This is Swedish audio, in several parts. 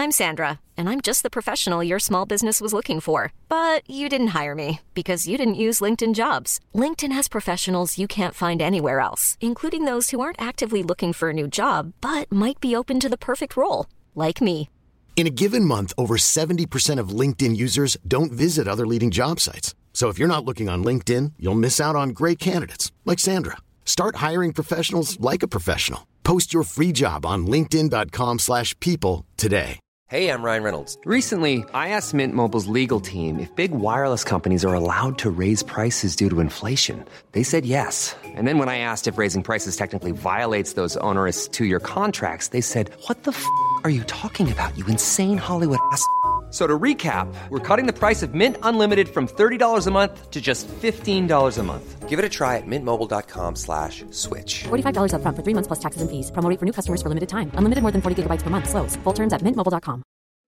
I'm Sandra, and I'm just the professional your small business was looking for. But you didn't hire me because you didn't use LinkedIn Jobs. LinkedIn has professionals you can't find anywhere else, including those who aren't actively looking for a new job, but might be open to the perfect role, like me. In a given month, over 70% of LinkedIn users don't visit other leading job sites. So if you're not looking on LinkedIn, you'll miss out on great candidates like Sandra. Start hiring professionals like a professional. Post your free job on linkedin.com/people today. Hey, I'm Ryan Reynolds. Recently, I asked Mint Mobile's legal team if big wireless companies are allowed to raise prices due to inflation. They said yes. And then when I asked if raising prices technically violates those onerous two-year contracts, they said, "What the f*** are you talking about, you insane Hollywood ass?" So to recap, we're cutting the price of Mint Unlimited from $30 a month to just $15 a month. Give it a try at mintmobile.com/switch. $45 up front for 3 months plus taxes and fees. Promo rate for new customers for limited time. Unlimited more than 40 gigabytes per month. Slows full terms at mintmobile.com.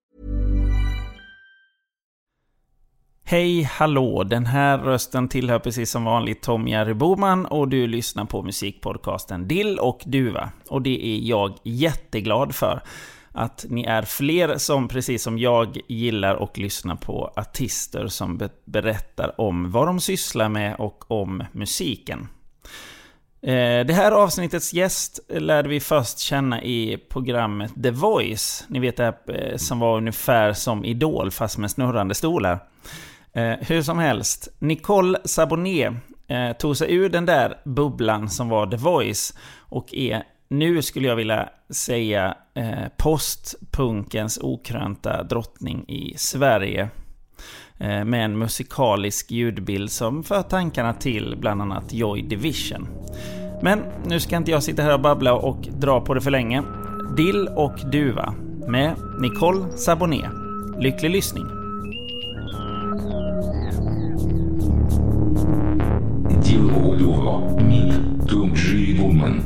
Hej, hallå. Den här rösten tillhör precis som vanligt Tom Jerry Boman och du lyssnar på musikpodcasten Dill och Duva. Och det är jag jätteglad för. Att ni är fler som precis som jag gillar och lyssnar på artister som berättar om vad de sysslar med och om musiken. Det här avsnittets gäst lärde vi först känna i programmet The Voice. Ni vet det som var ungefär som Idol fast med snurrande stolar. Hur som helst, Nicole Saboné tog sig ur den där bubblan som var The Voice och är, nu skulle jag vilja säga, postpunkens okrönta drottning i Sverige. Med en musikalisk ljudbild som för tankarna till bland annat Joy Division. Men nu ska inte jag sitta här och babbla och dra på det för länge. Dill och Duva med Nicole Saboné. Lycklig lyssning. Dill och Duva med Tom Jerry Boman.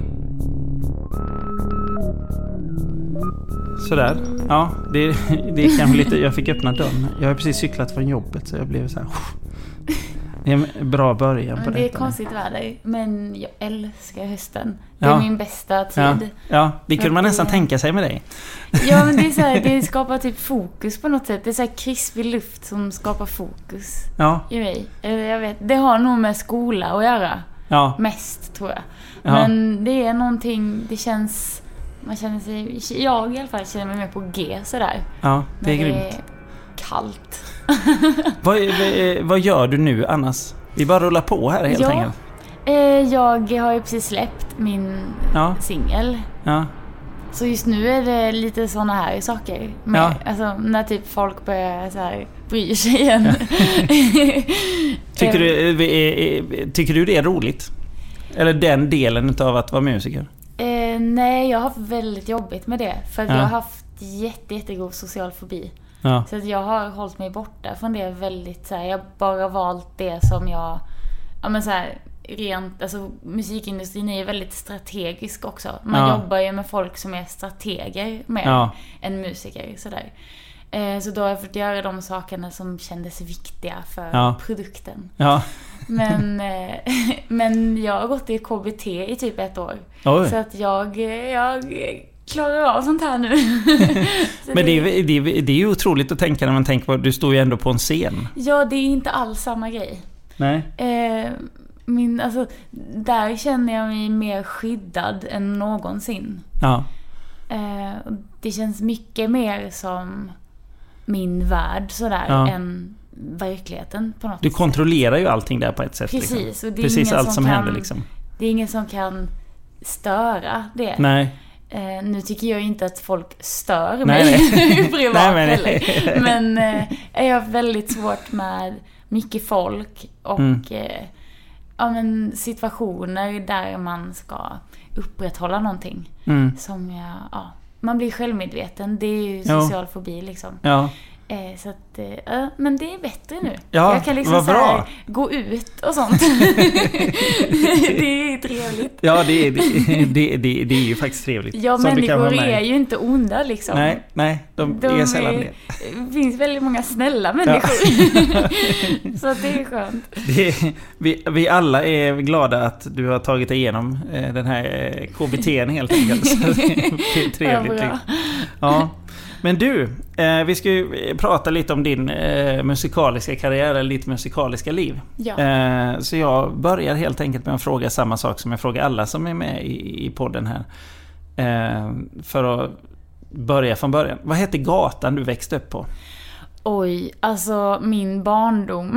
Sådär, ja, det kan bli lite, jag fick öppna dörren. Jag har precis cyklat från jobbet så jag blev så här. Det är en bra början på det. Det är konstigt väder, men jag älskar hösten. Det är min bästa tid. Ja, det kunde man nästan tänka sig med dig. Ja, men det är så här, det skapar typ fokus på något sätt. Det är så här krispig luft som skapar fokus i mig. Jag vet, det har nog med skola att göra. Ja. Mest, tror jag. Ja. Men det är någonting, det känns... Man känner sig, jag i alla fall känner mig mer på G sådär. Ja, det är grymt. Det är kallt. Vad gör du nu annars? Vi bara rullar på här helt enkelt. Jag har ju precis släppt min singel. Ja. Så just nu är det lite såna här saker. Alltså när typ folk börjar så här bryr sig igen. Ja. Tycker du det är roligt? Eller den delen av att vara musiker? Nej, jag har haft väldigt jobbigt med det. För att jag har haft jättegod social fobi. Ja. Så att jag har hållit mig borta från det väldigt så här, jag har bara valt det som jag... Ja men så här, rent... Alltså musikindustrin är ju väldigt strategisk också. Man jobbar ju med folk som är strateger mer än musiker. Sådär. Så då har jag fått göra de sakerna som kändes viktiga för produkten. Ja. Men jag har gått i KBT i typ 1 år. Oj. Så att jag klarar av sånt här nu. Men det är ju otroligt att tänka när man tänker på, du står ju ändå på en scen. Ja, det är inte alls samma grej. Nej. Alltså, där känner jag mig mer skyddad än någonsin. Ja. Det känns mycket mer som min värld sådär än verkligheten på något sätt. Du kontrollerar ju allting där på ett sätt. Precis, liksom. Och det är precis allt som händer liksom. Det är ingen som kan störa det. Nej. Nu tycker jag inte att folk stör mig privat heller. Men jag har väldigt svårt med mycket folk och situationer där man ska upprätthålla någonting som man blir självmedveten. Det är ju social fobi liksom. Ja. Så att, men det är bättre nu. Ja, jag kan liksom så här, gå ut och sånt. Det är trevligt. Ja, det är ju faktiskt trevligt. Ja, människor är ju inte onda liksom. Nej, de är sällan det. Det finns väldigt många snälla människor. Så att det är skönt. Vi alla är glada att du har tagit dig igenom den här KBT:n helt enkelt. Så det är trevligt. Ja. Men du, vi ska ju prata lite om din musikaliska karriär eller ditt musikaliska liv. Ja. Så jag börjar helt enkelt med att fråga samma sak som jag frågar alla som är med i podden här. För att börja från början. Vad hette gatan du växte upp på? Oj, alltså min barndom.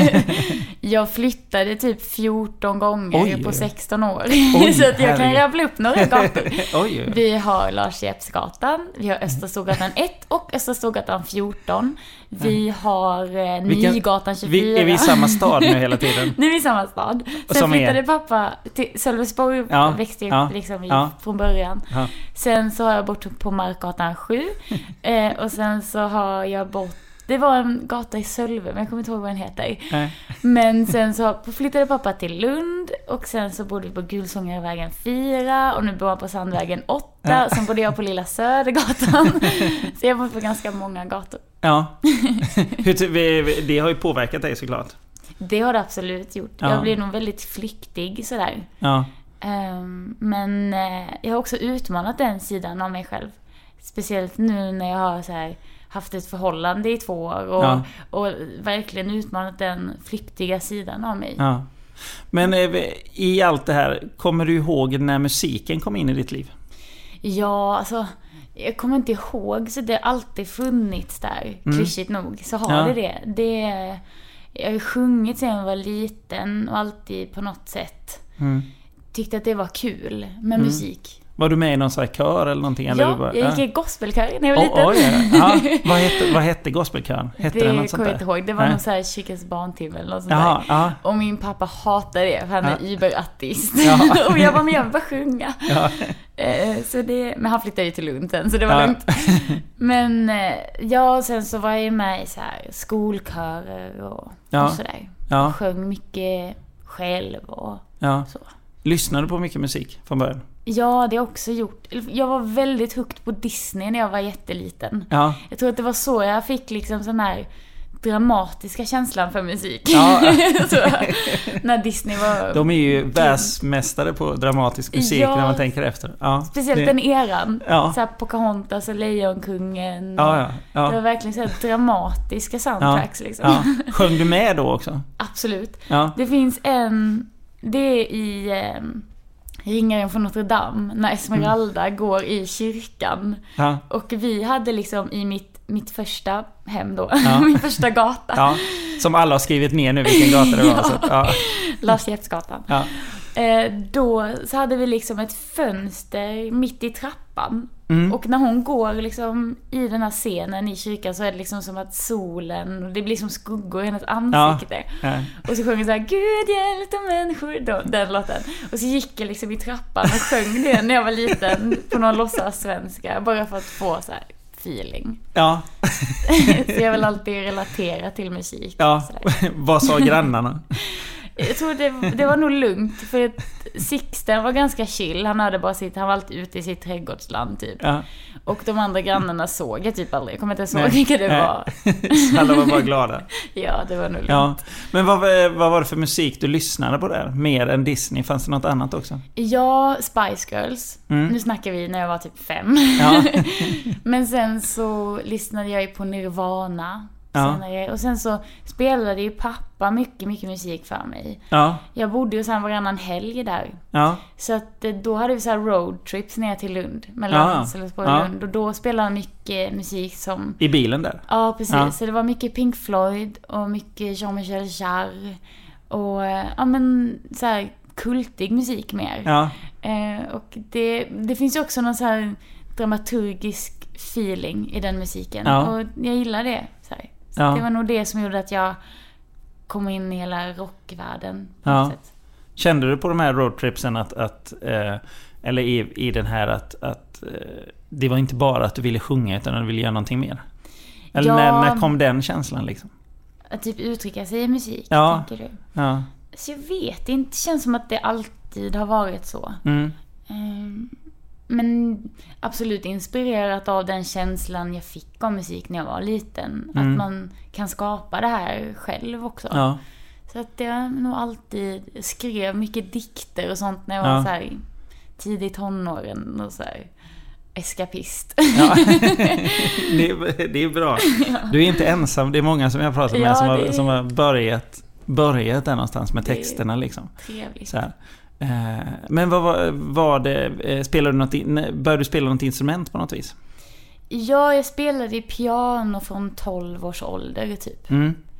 Jag flyttade typ 14 gånger på 16 år. Så att jag kan rabbla upp några gator. Vi har Lars Jeppsgatan, vi har Österstorgatan 1 och Österstorgatan 14. Vi har Nygatan 24. Är vi i samma stad nu hela tiden? Nu är vi i samma stad. Sen flyttade pappa till Sölvesborg, växte upp liksom från början. Ja. Sen så har jag bott på Markgatan 7. Och sen så har jag bott, det var en gata i Sölve, men jag kommer inte ihåg vad den heter. Men sen så flyttade pappa till Lund. Och sen så bodde vi på Gulsångervägen 4. Och nu bor jag på Sandvägen 8. Sen bodde jag på Lilla Södergatan. Så jag har bott på ganska många gator. Ja. Det har ju påverkat dig såklart. Det har det absolut gjort. Jag blir nog väldigt flyktig sådär. Ja. Men jag har också utmanat den sidan av mig själv. Speciellt nu när jag har så här haft ett förhållande i 2 år och verkligen utmanat den flyktiga sidan av mig. Ja. Men i allt det här, kommer du ihåg när musiken kom in i ditt liv? Ja, alltså jag kommer inte ihåg, så det har alltid funnits där, klyschigt nog, så har det. Jag har sjungit sedan jag var liten och alltid på något sätt tyckte att det var kul med musik. Var du med i någon sån här kör eller någonting? Eller jag gick i gospelkör när jag var liten. Vad hette gospelkören? Det kommer jag inte ihåg. Det var någon sån här Kyrkans barntimme eller något sånt där. Och min pappa hatade det, för han är überartist. Och jag var med och bara sjunga. Så men han flyttade ju till Lund sen, så det var lugnt. Men sen så var jag med i så här skolkörer och sådär. Jag sjöng mycket själv och så. Lyssnade du på mycket musik från början? Ja, det har jag också gjort. Jag var väldigt hooked på Disney när jag var jätteliten. Ja. Jag tror att det var så jag fick liksom sån här dramatiska känslan för musik. Ja. Så, när Disney var... De är ju världsmästare på dramatisk musik när man tänker efter. Ja, speciellt den eran. Ja. Så här Pocahontas och Lejonkungen. Ja. Det var verkligen så här dramatiska soundtracks. Liksom. Ja. Sjöng du med då också? Absolut. Ja. Det finns det är i Ringaren från Notre Dame, när Esmeralda går i kyrkan. Ja. Och vi hade liksom i mitt första hem då, min första gata. Ja. Som alla har skrivit ner nu vilken gata det var. Lars Jeppsgatan. Ja. Då så hade vi liksom ett fönster mitt i trappan. Och när hon går liksom i den här scenen i kyrkan, så är det liksom som att solen, och det blir som skuggor i hennes ansikte. Och så sjunger så här: Gud hjälp människor, den låten. Och så gick jag liksom i trappan och sjöng det när jag var liten på någon låtsas svenska, bara för att få så här feeling. Ja. Så jag vill alltid relatera till musik. Ja. Vad sa grannarna? Jag tror det var nog lugnt, för att Sixten var ganska chill. Han var alltid ute i sitt trädgårdsland typ. Ja. Och de andra grannarna såg jag typ aldrig. Jag kommer inte ihåg vilka det var. Alla var bara glada. Ja, det var nog lugnt. Ja. Men vad var det för musik du lyssnade på där? Mer än Disney? Fanns det något annat också? Ja, Spice Girls. Nu snackar vi när jag var typ 5. Ja. Men sen så lyssnade jag ju på Nirvana. Och sen så spelade ju pappa mycket musik för mig. Ja. Jag bodde ju sen varannan helg där. Ja. Så att då hade vi så här roadtrips ner till Lund, mellan Sölvesborg och Lund. Och då spelade han mycket musik som... I bilen där? Ja, precis. Ja. Så det var mycket Pink Floyd och mycket Jean-Michel Jarre. Och så här kultig musik mer. Ja. Och det finns ju också någon så här dramaturgisk feeling i den musiken. Ja. Och jag gillar det så här. Ja. Det var nog det som gjorde att jag kom in i hela rockvärlden på något sätt. Kände du på de här roadtripsen eller i den här att det var inte bara att du ville sjunga, utan att du ville göra någonting mer? Eller när kom den känslan liksom? Att typ uttrycka sig i musik, tänker du? Ja. Så jag vet inte, det känns som att det alltid har varit så. Men absolut inspirerat av den känslan jag fick av musik när jag var liten. Att man kan skapa det här själv också. Ja. Så att jag nog alltid skrev mycket dikter och sånt när jag var så här tidigt tonåren och så här. eskapist. Ja. Det är bra. Du är inte ensam. Det är många som jag pratar med som har börjat där någonstans med texterna liksom. Trevligt. Så här. Men vad var det? Började du spela något instrument på något vis? Ja, jag spelade i piano från 12 års ålder typ.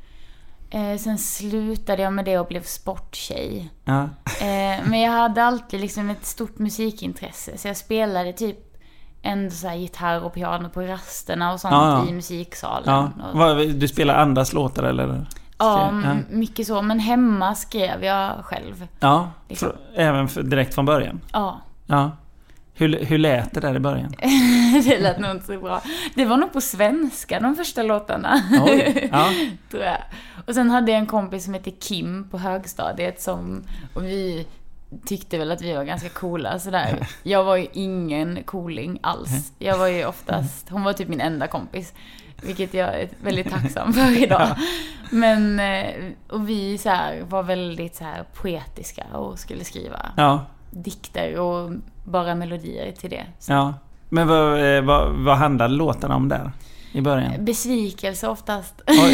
Sen slutade jag med det och blev sporttjej. Ja. Men jag hade alltid liksom ett stort musikintresse. Så jag spelade typ ändå så här gitarr och piano på rasterna och sånt i musiksalen. Ja. Du spelar andras låtar eller? Ja, mycket så. Men hemma skrev jag själv. Ja, liksom. Även direkt från början? Ja. Hur lät det där i början? Det lät nog inte så bra. Det var nog på svenska, de första låtarna. Oj, ja. Tror jag. Och sen hade jag en kompis som heter Kim på högstadiet och vi tyckte väl att vi var ganska coola sådär. Jag var ju ingen cooling alls. Jag var ju oftast, hon var typ min enda kompis. Vilket jag är väldigt tacksam för idag. Men, och vi så här, var väldigt så här poetiska och skulle skriva dikter och bara melodier till det. Så. Ja. Men vad handlade låtarna om där i början? Besvikelse oftast.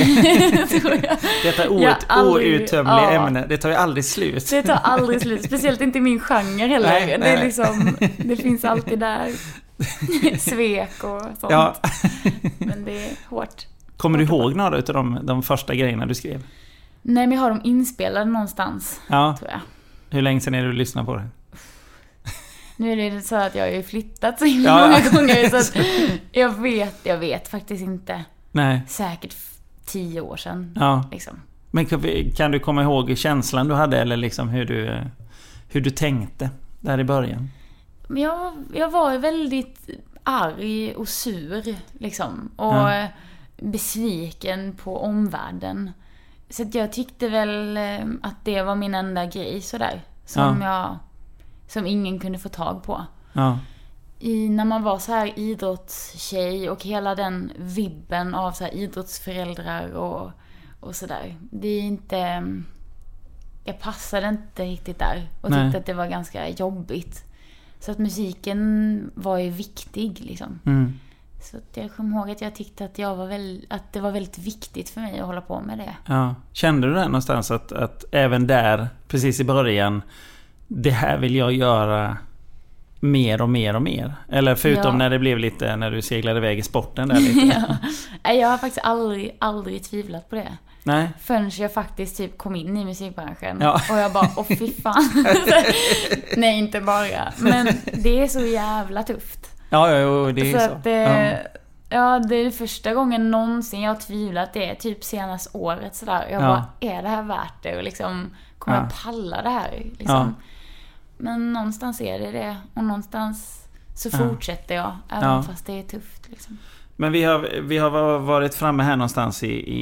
Detta outtömliga ämne. Det tar ju aldrig slut. Det tar aldrig slut. Speciellt inte min genre heller. Nej. Det är liksom, det finns alltid där svek och sånt. Ja. Men det är hårt. Kommer du ihåg några av de första grejerna du skrev? Nej, men jag har dem inspelade någonstans, tror jag. Hur länge sedan är du lyssnar på det? Nu är det så att jag har ju flyttat så många gånger så att jag vet faktiskt inte. Nej. Säkert 10 år sedan. Ja. Liksom. Men kan du komma ihåg känslan du hade eller liksom hur du tänkte där i början? Men jag var väldigt arg och sur liksom. Och besviken på omvärlden. Så att jag tyckte väl att det var min enda grej sådär. Som ingen kunde få tag på. Ja. När man var så här idrottstjej och hela den vibben av så här idrottsföräldrar och sådär. Det är inte... Jag passade inte riktigt där. Och tyckte att det var ganska jobbigt. Så att musiken var ju viktig liksom. Så att jag kommer ihåg att jag tyckte att att det var väldigt viktigt för mig att hålla på med det. Ja. Kände du det någonstans att även där, precis i början, det här vill jag göra mer och mer och mer? Eller förutom när det blev lite, när du seglade iväg i sporten där lite? Jag har faktiskt aldrig tvivlat på det. Nej. Förrän jag faktiskt typ kom in i musikbranschen. Ja. Och jag bara, fy fan. Nej, inte bara. Men det är så jävla tufft. Ja, det är så. Att, det är första gången någonsin jag har tvivlat. Det är typ senaste året sådär. Jag bara, är det här värt det? Och liksom, kommer jag palla det här? Liksom. Men någonstans är det. Och någonstans så fortsätter jag. Även fast det är tufft liksom. Men vi har varit framme här någonstans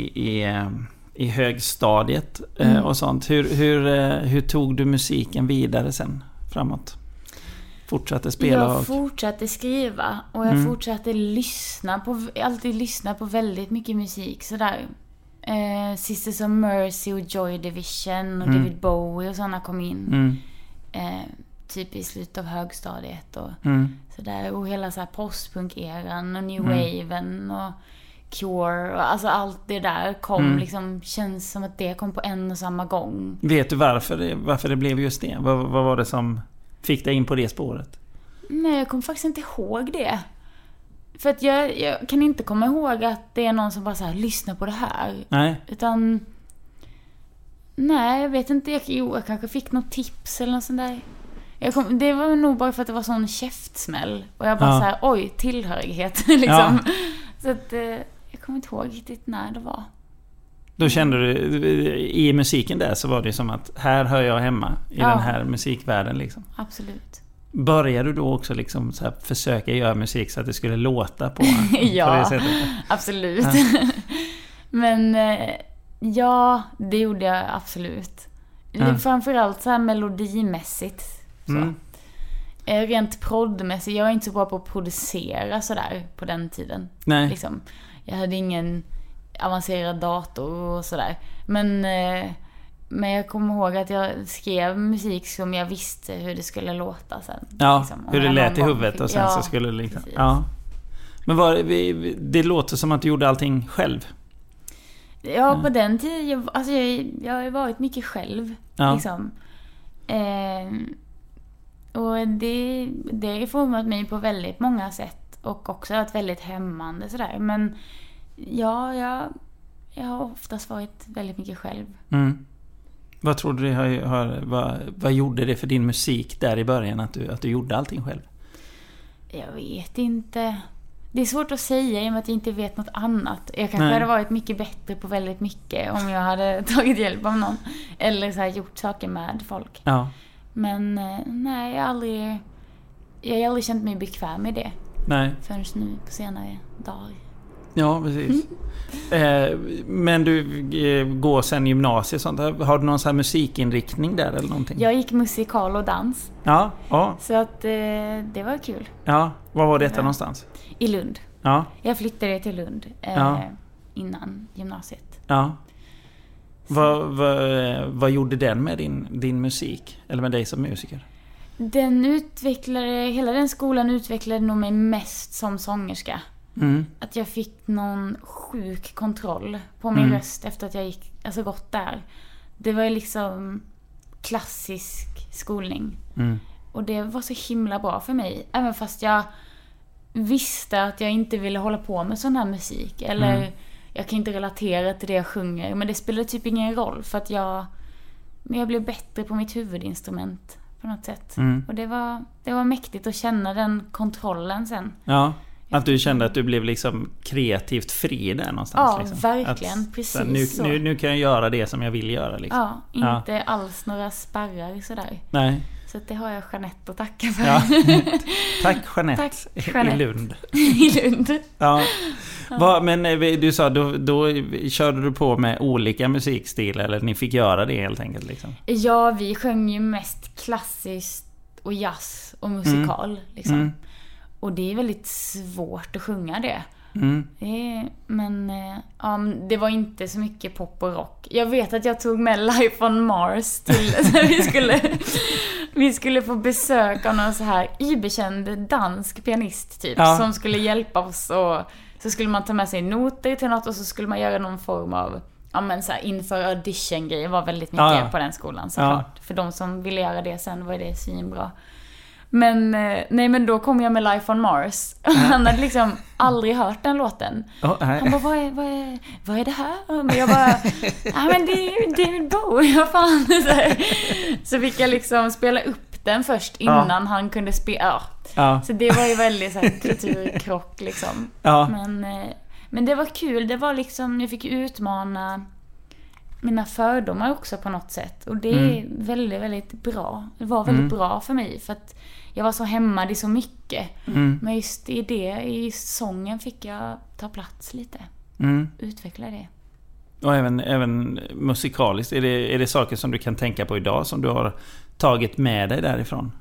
i högstadiet och sånt. Hur tog du musiken vidare sen framåt? Fortsatte spela? Jag fortsatte skriva och jag fortsatte alltid lyssna på väldigt mycket musik sådär. Sisters of Mercy och Joy Division och David Bowie och sådana kom in. Typ i slutet av högstadiet och sådär. Och hela så här postpunk-eran och new waven och Cure och alltså allt det där kom liksom, känns som att det kom på en och samma gång. Vet du varför det blev just det? Vad var det som fick dig in på det spåret? Nej, jag kommer faktiskt inte ihåg det. För att jag kan inte komma ihåg att det är någon som bara så här, lyssnar på det här. Nej. Utan nej, jag vet inte. Jag kanske fick något tips eller något sånt där. Det var nog bara för att det var sån käftsmäll. Och jag bara så här, oj, tillhörighet liksom. Så att jag kommer inte ihåg riktigt när det var. Då kände du, i musiken där så var det som att här hör jag hemma i den här musikvärlden liksom. Absolut. Började du då också liksom så här försöka göra musik så att det skulle låta på ja, det sättet? Absolut. Men det gjorde jag absolut. Framförallt så här melodimässigt. Så. Rent proddmässigt. Jag är inte så bra på att producera sådär på den tiden. Nej. Liksom. Jag hade ingen avancerad dator och sådär. Men Men jag kommer ihåg att jag skrev musik som jag visste hur det skulle låta sen. Ja, liksom, hur det lät i huvudet och sen så skulle det liksom... Ja. Men det låter som att du gjorde allting själv. Ja, på den tiden... Alltså jag har varit mycket själv. Ja. Liksom. Och det har format mig på väldigt många sätt. Och också varit väldigt hämmande sådär. Men ja, jag har oftast varit väldigt mycket själv. Mm. Vad tror du vad gjorde det för din musik där i början att du gjorde allting själv? Jag vet inte. Det är svårt att säga i och med att jag inte vet något annat. Jag kanske hade varit mycket bättre på väldigt mycket om jag hade tagit hjälp av någon. Eller så här, gjort saker med folk. Ja. Men nej, jag har aldrig känt mig bekväm med det. Nej. Förrän nu på senare dagar. Ja, precis. Men du går sen gymnasiet och sånt. Har du någon sån här musikinriktning där eller någonting? Jag gick musikal och dans. Ja. Så att det var kul. Ja, var var detta någonstans? I Lund. Ja. Jag flyttade till Lund innan gymnasiet. Ja. Vad gjorde den med din musik? Eller med dig som musiker? Hela den skolan utvecklade nog mig mest som sångerska. Mm. Att jag fick någon sjuk kontroll på min röst efter att jag gått där. Det var liksom klassisk skolning. Och det var så himla bra för mig. Även fast jag visste att jag inte ville hålla på med sån här musik. Eller jag kan inte relatera till det jag sjunger. Men det spelar typ ingen roll. För att jag blev bättre på mitt huvudinstrument på något sätt. Och det var mäktigt att känna den kontrollen sen. Ja. Att du kände att du blev liksom kreativt fri där någonstans. Ja, liksom. verkligen. Precis så. Nu kan jag göra det som jag vill göra. Liksom. Ja, inte alls några spärrar sådär. Nej. Så det har jag Jeanette att tacka för. Ja. Tack Jeanette. I Lund. I Lund. Ja. Men du sa, då körde du på med olika musikstilar, eller ni fick göra det helt enkelt? Liksom. Ja, vi sjöng ju mest klassiskt och jazz och musikal. Liksom. Och det är väldigt svårt att sjunga det. Men det var inte så mycket pop och rock. Jag vet att jag tog med Life on Mars till vi skulle få besök av någon så här ibekänd dansk pianist typ, som skulle hjälpa oss, och så skulle man ta med sig noter till något och så skulle man göra någon form av så här, inför audition-grejer var väldigt mycket på den skolan såklart. För de som ville göra det sen var det svinbra. Men då kom jag med Life on Mars. Han hade liksom aldrig hört den låten. Han bara, vad är det här? Men jag bara, men det är ju David Bowie. Fan. Så fick jag liksom spela upp den först innan han kunde spela. Så det var ju väldigt så här kulturkrock liksom. Men det var kul. Det var liksom, jag fick utmana mina fördomar också på något sätt. Och det är väldigt, väldigt bra. Det var väldigt bra för mig. För att jag var så hämmad i så mycket. Men just i sången fick jag ta plats lite. Utveckla det. Och även musikaliskt. Är det saker som du kan tänka på idag som du har tagit med dig därifrån?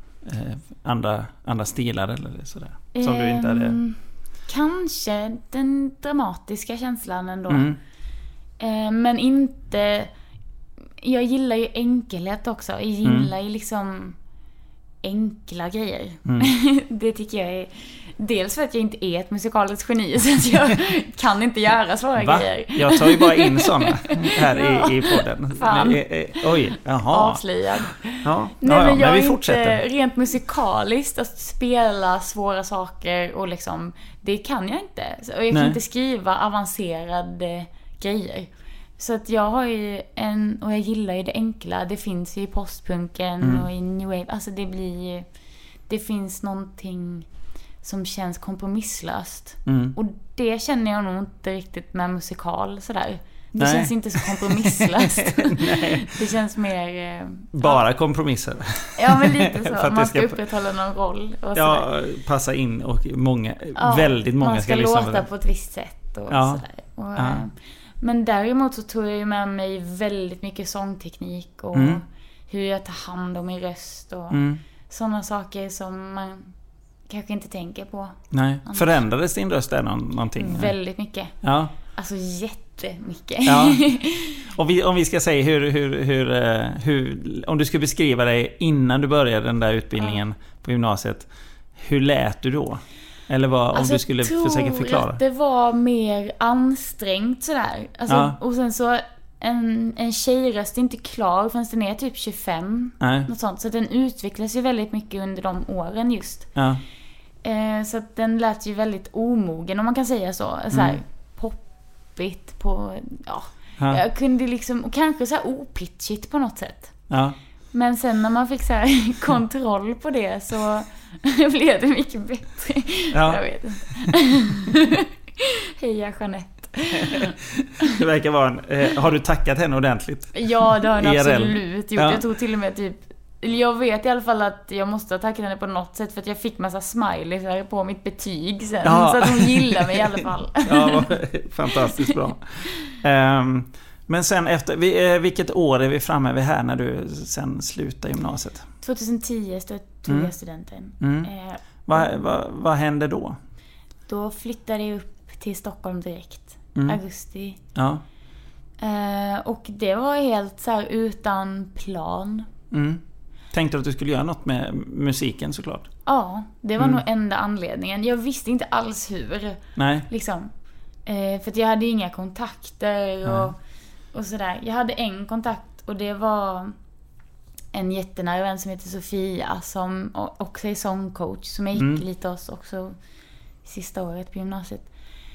Andra stilar eller sådär? Som du inte hade... Kanske den dramatiska känslan ändå. Men inte... Jag gillar ju enkelhet också. Jag gillar ju liksom enkla grejer. Det tycker jag är... Dels för att jag inte är ett musikaliskt geni, så att jag kan inte göra svåra grejer. Jag tar ju bara in sådana här i podden. Oj, jaha. Avslöjad. Men jag vi fortsätter. Inte rent musikaliskt att spela svåra saker och liksom, det kan jag inte. Och jag kan inte skriva avancerade grejer. Så att jag har ju och jag gillar ju det enkla. Det finns ju i postpunken och i new wave. Alltså det finns någonting som känns kompromisslöst. Och det känner jag nog inte riktigt med musikal sådär. Det känns inte så kompromisslöst. Det känns mer... Bara kompromisser. Ja, men lite så. Man ska upprätthålla någon roll. Och passa in och väldigt många ska lyssna på det. Man ska låta på ett visst sätt och sådär. Men däremot så tog jag ju med mig väldigt mycket sångteknik och hur jag tar hand om min röst och sådana saker som man kanske inte tänker på. Nej. Förändrades din röst där någonting? Väldigt mycket. Alltså jättemycket. Ja. Om vi ska säga hur om du skulle beskriva dig innan du började den där utbildningen på gymnasiet, hur lät du då? Eller vad, om du skulle försöka förklara? Det var mer ansträngt sådär. Alltså, och sen så en tjejröst är inte klar förrän den är typ 25. Något sånt. Så den utvecklas ju väldigt mycket under de åren just. Ja. Så att den lät ju väldigt omogen, om man kan säga så. Såhär poppigt på... Ja. Jag kunde liksom... Och kanske så här opitchigt på något sätt. Ja. Men sen när man fick så här kontroll på det så blev det mycket bättre. Ja. Jag vet inte. Heja Jeanette. Det verkar vara har du tackat henne ordentligt? Ja, det har jag absolut gjort. Jag tog till och med typ... Jag vet i alla fall att jag måste ha tackat henne på något sätt, för att jag fick massa smileys på mitt betyg sen. Så att hon gillar mig i alla fall. Ja, fantastiskt bra. Men sen efter, vilket år är vi framme vid här när du sen slutar gymnasiet? 2010 tog jag studenten. Vad hände då? Då flyttade jag upp till Stockholm direkt. Augusti. Ja. Och det var helt så här utan plan. Tänkte du att du skulle göra något med musiken såklart? Ja, det var nog enda anledningen. Jag visste inte alls hur. Nej. Liksom. För att jag hade inga kontakter och sådär. Jag hade en kontakt och det var en jättenära vän som heter Sofia, som också är sångcoach, som jag gick lite hos också sista året på gymnasiet.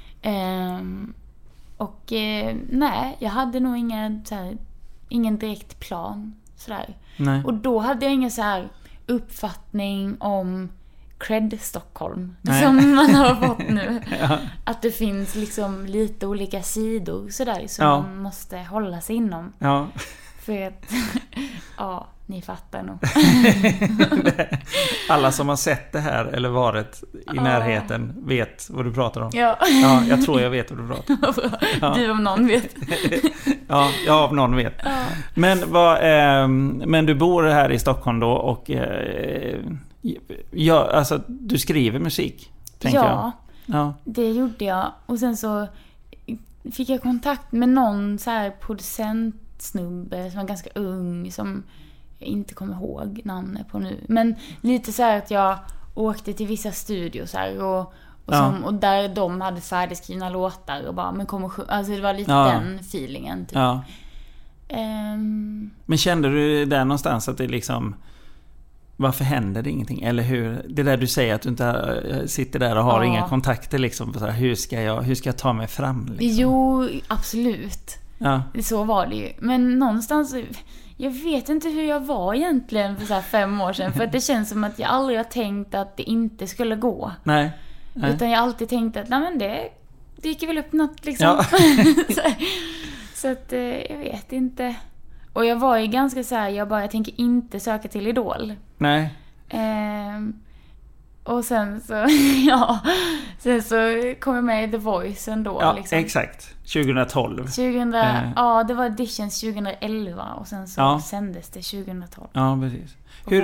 Nej, jag hade nog ingen direkt plan sådär. Nej. Och då hade jag ingen så här uppfattning om cred Stockholm som man har fått nu. Att det finns liksom lite olika sidor sådär som man måste hålla sig inom. Ja. För att ni fattar nog. Alla som har sett det här eller varit i närheten vet vad du pratar om. Ja, jag tror jag vet vad du pratar om. Du om någon vet. Ja, om någon vet. Ja. Men du bor här i Stockholm då och alltså du skriver musik, tänker jag. Ja, det gjorde jag. Och sen så fick jag kontakt med någon så här producentsnubbe som var ganska ung, som jag inte kommer ihåg namnet på nu. Men lite så här att jag åkte till vissa studios här och där de hade färdigskrivna låtar och bara, men kom och alltså det var lite den feelingen typ. Ja. Men kände du där någonstans att det liksom, varför händer det ingenting? Eller hur, det där du säger att du inte sitter där och har inga kontakter liksom, så här, hur ska jag ta mig fram liksom? Jo, absolut. Ja. Så var det ju. Men någonstans, jag vet inte hur jag var egentligen för så här 5 år sedan, för att det känns som att jag aldrig har tänkt att det inte skulle gå. Nej. Utan jag alltid tänkt att det gick väl upp något liksom. Ja. så att jag vet inte. Och jag var ju ganska så här, jag tänker inte söka till Idol. Nej. Och sen så sen så kom jag med i The Voice ändå. Ja, liksom. Exakt. 2012. Ja, det var auditions 2011 och sen så sändes det 2012. Ja, precis.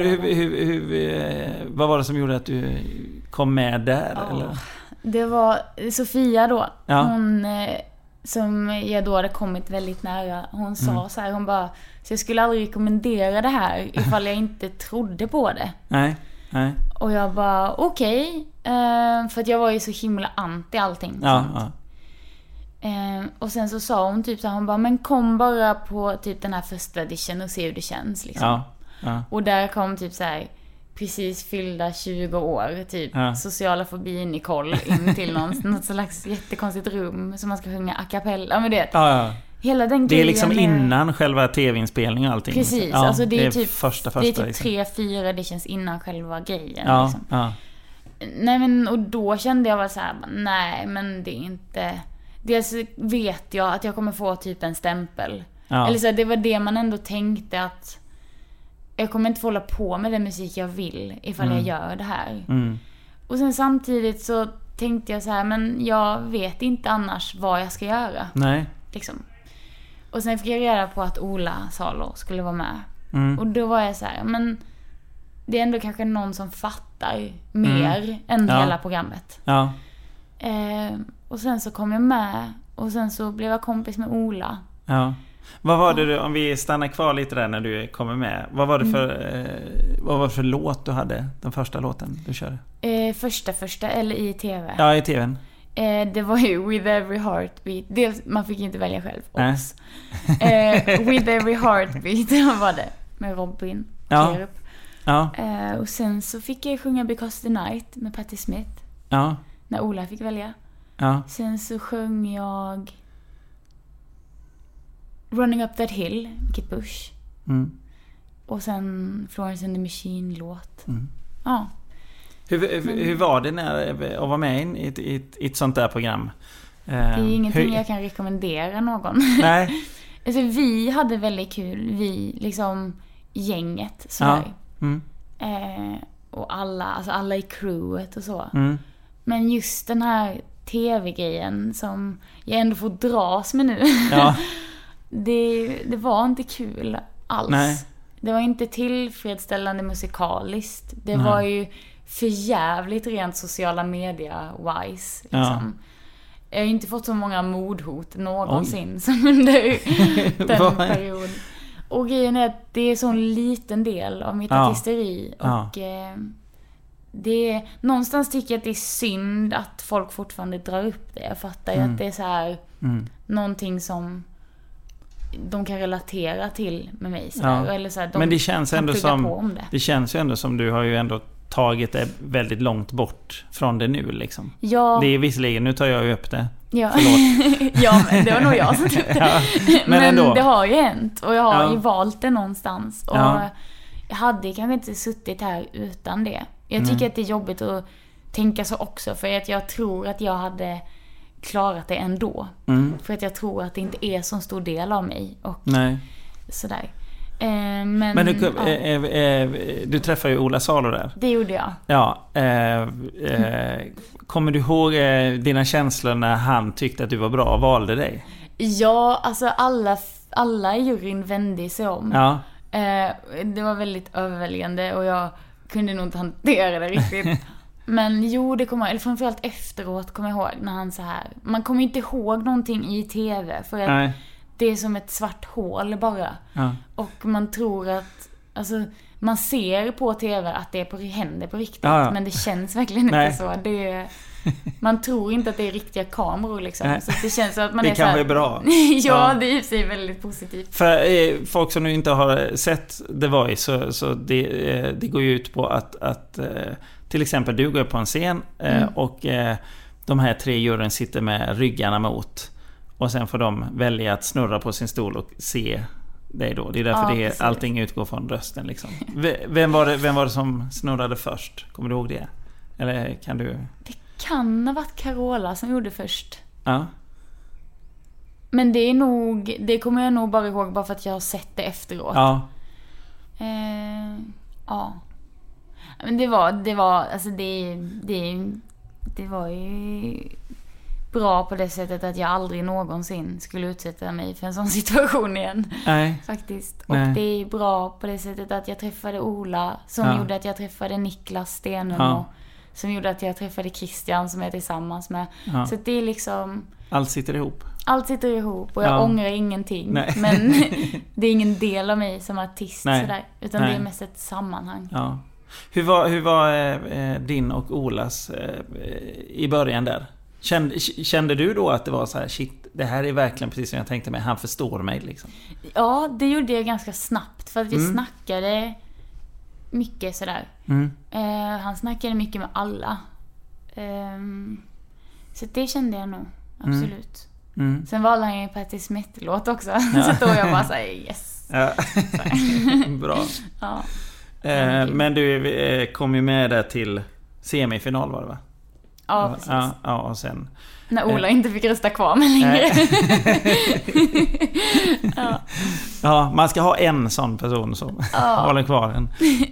Vad var det som gjorde att du kom med där? Eller? Det var Sofia då. Ja. Hon som jag då hade kommit väldigt nära. Hon sa så här, hon bara, så jag skulle aldrig rekommendera det här ifall jag inte trodde på det. Nej. Och jag bara, okej. För att jag var ju så himla anti allting. Ja. Och sen så sa hon typ så här, hon bara, men kom bara på typ den här första audition och se hur det känns liksom. Ja. Och där kom typ så här, precis fyllda 20 år typ sociala fobi Nicole in till något slags jättekonstigt rum som man ska sjunga a cappella. Men det hela den det är liksom innan själva tv-inspelningen och allting. Precis, alltså det är typ första det är typ liksom. 3-4 auditions innan själva grejen liksom. Nej men, och då kände jag så här, nej men det är inte, dels vet jag att jag kommer få typ en stämpel. Eller så det var det man ändå tänkte, att jag kommer inte få hålla på med den musik jag vill ifall jag gör det här. Och sen samtidigt så tänkte jag så här, men jag vet inte annars vad jag ska göra. Nej. Liksom. Och sen fick jag reda på att Ola Salo skulle vara med. Och då var jag så här, men det är ändå kanske någon som fattar mer än hela programmet. Ja. Och sen så kom jag med Och sen så blev jag kompis med Ola. Ja. Vad var det, om vi stannar kvar lite där när du kommer med. Vad var det för låt du hade? Den första låten du körde? Första eller i tv? Ja, i tvn. Det var ju With Every Heartbeat. Dels, man fick inte välja själv. With Every Heartbeat var det. Med Robin Kerup. Ja. Och sen så fick jag sjunga Because the Night med Patti Smith. Ja. När Ola fick välja. Ja. Sen så sjöng jag Running Up That Hill, Kate Bush. Och sen Florence and the Machine-låt. Ja. Hur var det när att vara med i ett sånt där program? Det är ingenting jag kan rekommendera någon. Nej. Alltså, vi hade väldigt kul. Vi, liksom, gänget sådär. Och alla i crewet och så. Men just den här tv-grejen som jag ändå får dras med nu. Ja. Det var inte kul alls. Nej. Det var inte tillfredsställande musikaliskt. Det var ju för jävligt rent sociala media-wise. Liksom. Jag har inte fått så många mordhot någonsin som under den perioden. Och grejen är att det är så en liten del av mitt artisteri. Och någonstans tycker jag att det är synd att folk fortfarande drar upp det. Jag fattar ju att det är så här någonting som de kan relatera till med mig. Eller så här, men det känns ändå som det känns ju ändå som du har ju ändå tagit det väldigt långt bort från det nu liksom. Ja. Det är visserligen, nu tar jag ju upp det. Ja. Ja, men det var nog jag som tog det. Men det har ju hänt och jag har ju valt det någonstans. Och jag hade kanske inte suttit här utan det. Jag tycker att det är jobbigt att tänka så också, för att jag tror att jag hade klarat det ändå. För att jag tror att det inte är så stor del av mig. Och sådär. Men du träffade ju Ola Salo där. Det gjorde jag. Ja. Kommer du ihåg dina känslor när han tyckte att du var bra och valde dig? Ja, alltså alla i juryn vände sig om. Ja. Det var väldigt överväldigande och jag kunde nog inte hantera det riktigt. Men jo, det kommer, eller framförallt efteråt kommer jag ihåg när han så här. Man kommer inte ihåg någonting i tv för att det är som ett svart hål bara. Ja. Och man tror att, alltså, man ser på tv att det är händer på riktigt, men det känns verkligen inte så. Man tror inte att det är riktiga kameror liksom. Så det känns så att man det är så här, är bra. Ja, det är i sig väldigt positivt. För folk som nu inte har sett The Voice, så det går ju ut på att till exempel du går på en scen och de här 3 juryn sitter med ryggarna mot, och sen får de välja att snurra på sin stol och se dig då. Det är därför allting utgår från rösten liksom. Vem var det som snurrade först? Kommer du ihåg det? Eller kan du... Det kan ha varit Carola som gjorde först. Ja. Men det kommer jag nog bara ihåg bara för att jag har sett det efteråt. Ja. Ja. Men det var alltså det var ju bra på det sättet att jag aldrig någonsin skulle utsätta mig för en sån situation igen. Nej. Faktiskt. Och det är bra på det sättet att jag träffade Ola som gjorde att jag träffade Niklas Stenum som gjorde att jag träffade Christian som jag är tillsammans med. Ja. Så det är liksom... Allt sitter ihop Och jag ångrar ingenting. Nej. Men det är ingen del av mig som artist sådär, utan det är mest ett sammanhang. Ja. Hur var din och Olas i början där? Kände du då att det var så här, shit, det här är verkligen precis som jag tänkte mig, han förstår mig liksom? Ja, det gjorde jag ganska snabbt för att vi snackade mycket sådär. Han snackade mycket med alla. Så det kände jag nog, absolut. Sen valde han ju Patti Smith-låt också. Ja. Så då jag bara såhär, yes. Ja. Bra. Ja. Men du kom ju med där till semifinal, var det va? Ja, precis. Ja, och sen... När Ola inte fick rösta kvar med längre. Ja, man ska ha en sån person som håller kvar en.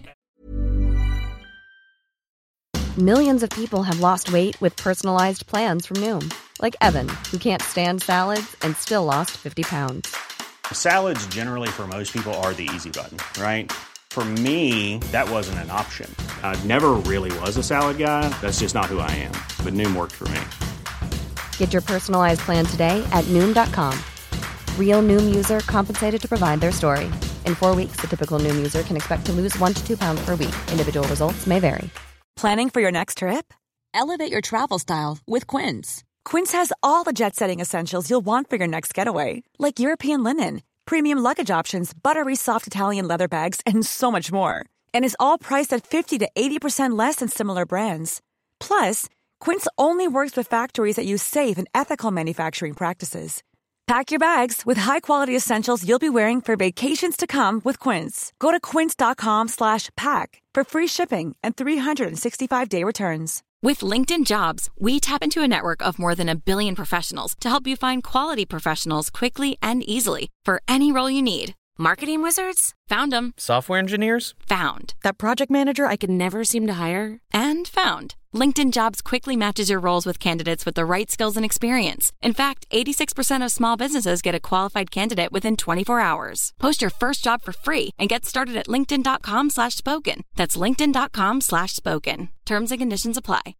Millions of people have lost weight with personalized plans from Noom. Like Evan, who can't stand salads and still lost 50 pounds. Salads generally for most people are the easy button, right? For me, that wasn't an option. I never really was a salad guy. That's just not who I am. But Noom worked for me. Get your personalized plan today at Noom.com. Real Noom user compensated to provide their story. In 4 weeks, the typical Noom user can expect to lose 1 to 2 pounds per week. Individual results may vary. Planning for your next trip? Elevate your travel style with Quince. Quince has all the jet-setting essentials you'll want for your next getaway, like European linen, premium luggage options, buttery soft Italian leather bags, and so much more. And is all priced at 50 to 80% less than similar brands. Plus, Quince only works with factories that use safe and ethical manufacturing practices. Pack your bags with high-quality essentials you'll be wearing for vacations to come with Quince. Go to quince.com/pack for free shipping and 365-day returns. With LinkedIn Jobs, we tap into a network of more than 1 billion professionals to help you find quality professionals quickly and easily for any role you need. Marketing wizards? Found them. Software engineers? Found. That project manager I could never seem to hire? And found. LinkedIn Jobs quickly matches your roles with candidates with the right skills and experience. In fact, 86% of small businesses get a qualified candidate within 24 hours. Post your first job for free and get started at linkedin.com/spoken. That's linkedin.com/spoken. Terms and conditions apply.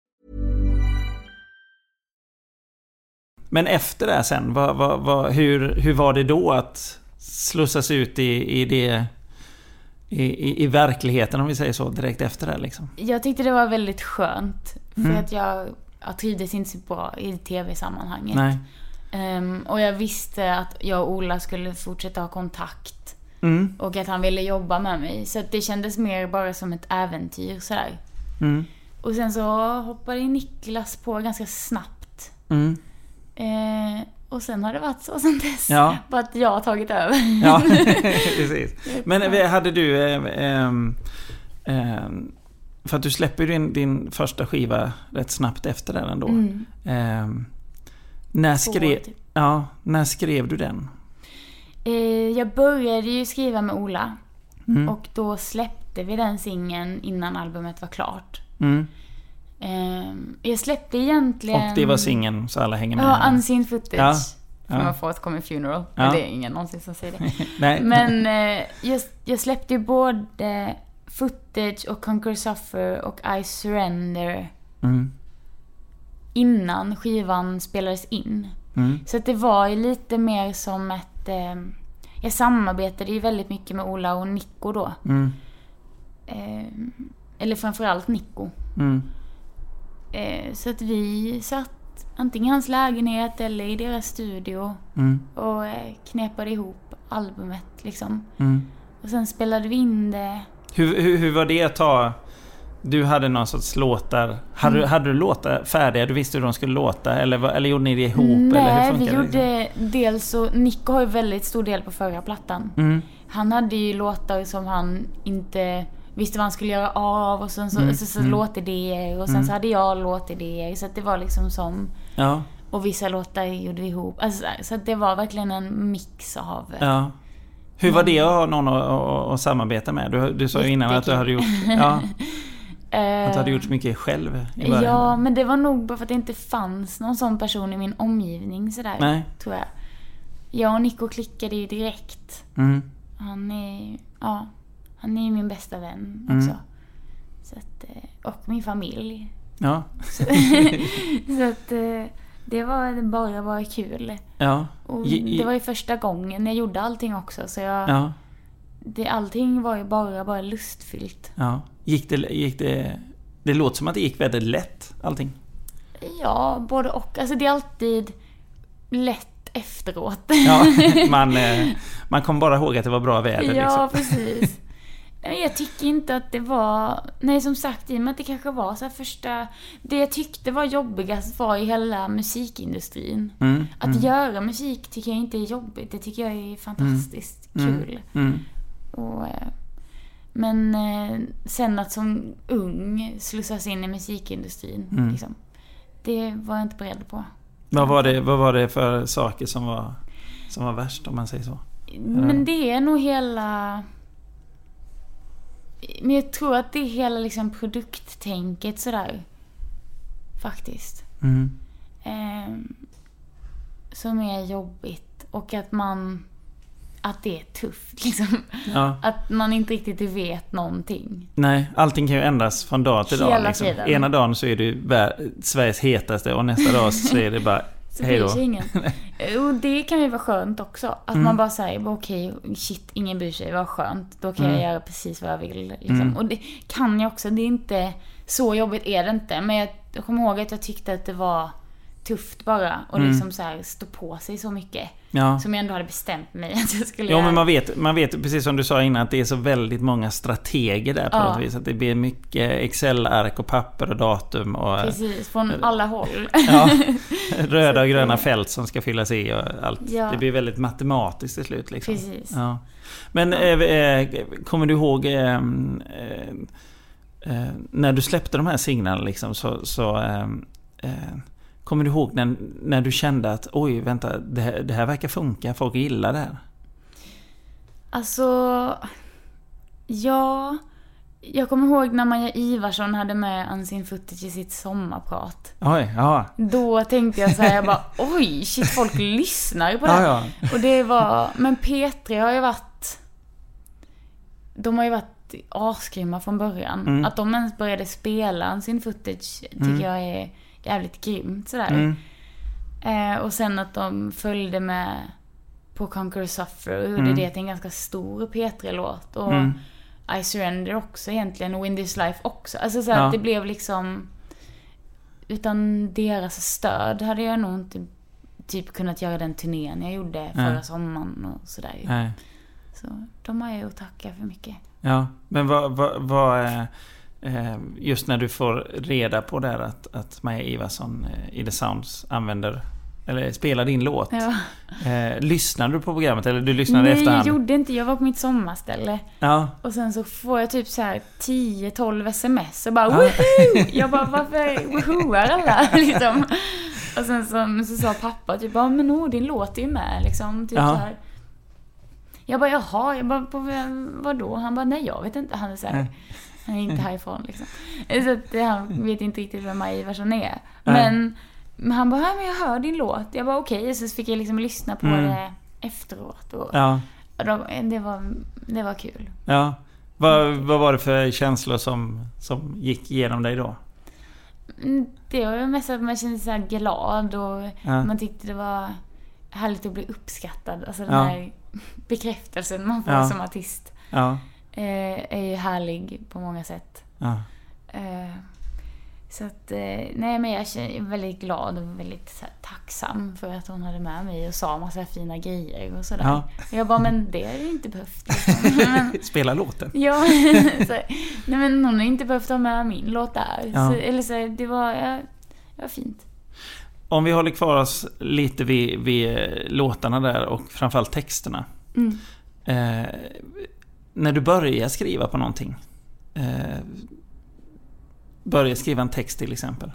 Men efter det sen, hur var det då att slussas ut i verkligheten, om vi säger så, direkt efter det liksom? Jag tyckte det var väldigt skönt. För att jag trivdes inte så bra i tv-sammanhanget. Nej. Och jag visste att jag och Ola skulle fortsätta ha kontakt. Och att han ville jobba med mig. Så att det kändes mer bara som ett äventyr sådär. Och sen så hoppade Niklas på ganska snabbt. Och sen har det varit så sen dess. Ja. Bara att jag har tagit över. Ja, precis. Men hade du för att du släpper din första skiva rätt snabbt efter den ändå. När skrev du den? Jag började ju skriva med Ola. Och då släppte vi den singeln innan albumet var klart. Jag släppte egentligen... Och det var singeln så alla hänger med. Ja, Unseen Footage. From a Forthcoming Funeral. Men det är ingen någonsin som säger det. Nej. Men jag släppte ju både Footage och Conquer Suffer och I Surrender innan skivan spelades in. Så att det var ju lite mer som ett... jag samarbetade ju väldigt mycket med Ola och Nico då. Eller framförallt Nico. Så att vi satt antingen i hans lägenhet eller i deras studio och knepade ihop albumet liksom. Och sen spelade vi in det. Hur var det att ta... Du hade någon sorts låtar. Hade du låtar färdiga? Du visste hur de skulle låta? Eller gjorde ni det ihop? Nej, eller hur vi funkar gjorde dels så... Nico har ju väldigt stor del på förra plattan. Han hade ju låtar som han inte visste vad han skulle göra av. Och sen så låtidéer. Och sen så hade jag låtidéer. Så att det var liksom som... Ja. Och vissa låtar gjorde vi ihop. Alltså, så att det var verkligen en mix av... Ja. Hur var det att ha någon att samarbeta med? Du sa ju innan att du hade gjort... Ja. Att du hade gjort mycket själv i början. Ja, men det var nog bara för att det inte fanns någon sån person i min omgivning sådär. Nej. Tror jag. Jag och Nico klickade ju direkt. Han är min bästa vän också. Så att, och min familj. Ja. Så att det var bara kul. Ja. Och det var ju första gången jag gjorde allting också. Så allting var ju bara lustfyllt. Ja. Gick det låter som att det gick väldigt lätt allting. Ja, både och. Alltså det är alltid lätt efteråt. Ja, man kom bara ihåg att det var bra väder. Ja, liksom. precis. Jag tycker inte att det var... Nej, som sagt, i och med att det kanske var så här första... Det jag tyckte var jobbigast var i hela musikindustrin. Att göra musik tycker jag inte är jobbigt. Det tycker jag är fantastiskt kul. Men sen att som ung slussas in i musikindustrin liksom, det var jag inte beredd på. Vad var det för saker som var värst, om man säger så? Men det är nog hela... Men jag tror att det är hela liksom produkttänket sådär. Faktiskt. Som är jobbigt. Och att det är tufft liksom. Ja. Att man inte riktigt vet någonting. Nej, allting kan ju ändras från dag till dag. Hela liksom. tiden. Ena dagen så är det Sveriges hetaste och nästa dag så är det bara Så bryr sig ingen. Och det kan ju vara skönt också. Att man bara säger, okej, shit, ingen bryr sig, vad skönt. Då kan jag göra precis vad jag vill. Liksom. Och det kan jag också. Det är inte så jobbigt, är det inte. Men jag kommer ihåg att jag tyckte att det var tufft bara. Och liksom så här stå på sig så mycket. Ja. Som jag ändå hade bestämt mig att jag skulle göra. Men man vet, precis som du sa innan, att det är så väldigt många strateger där på något vis. Att det blir mycket Excel-ark och papper och datum. Och, precis, från alla håll. Ja, röda och gröna fält som ska fyllas i och allt. Ja. Det blir väldigt matematiskt till slut. Liksom. Precis. Ja. Men kommer du ihåg när du släppte de här signalerna liksom, så kommer du ihåg när du kände att oj, vänta, det här verkar funka, folk gillar det här? Alltså, ja, jag kommer ihåg när Maja Ivarsson hade med Unseen Footage i sitt sommarprat. Oj, ja. Då tänkte jag så här, jag bara, oj, shit, folk lyssnar på det. Ja. Och det var, men P3 har ju varit, de har ju varit asgrymma från början. Att de ens började spela Unseen Footage tycker jag är jävligt grymt sådär. Och sen att de följde med på Conquer Suffer och gjorde det till en ganska stor P3-låt. Och I Surrender också egentligen, och In This Life också. Alltså så att det blev liksom, utan deras stöd hade jag nog inte typ kunnat göra den turnén jag gjorde förra sommaren och sådär. Så de har jag att tacka för mycket. Ja, men vad just när du får reda på där att Maja Ivarsson i The Sounds använder eller spelar din låt. Ja. Lyssnade du på programmet eller du lyssnade efterhand? Nej, jag gjorde inte. Jag var på mitt sommarställe. Ja. Och sen så får jag typ så här 10-12 sms och bara woohoo! Jag bara, varför woohooar alla? Liksom. Och sen så sa pappa typ, men din låt är ju med liksom, typ så här. Jag bara, jaha, vadå? Han bara, nej, jag vet inte. Han är så här, han är inte härifrån liksom. Så att han vet inte riktigt vem Maja Ivarsson är. Men han bara, men jag hör din låt. Jag bara, okej. Så fick jag liksom lyssna på det efteråt. Och det var kul. Ja. Vad var det för känslor som gick igenom dig då? Det var mest att man kände sig glad. Och man tyckte det var härligt att bli uppskattad. Alltså den här bekräftelsen man får som artist. Ja. Är ju härlig på många sätt. Ja. Så att nej, men jag är väldigt glad och väldigt så här, tacksam för att hon hade med mig och sa massa fina grejer och sådär. Ja. Jag bara, men det är ju inte behövt. Liksom. Spela låten. Ja, så, nej, men hon har inte behövt ha med min låt där. Ja. Så, eller så, det var fint. Om vi håller kvar oss lite vid låtarna där och framförallt texterna. När du börjar skriva på någonting, börjar skriva en text till exempel,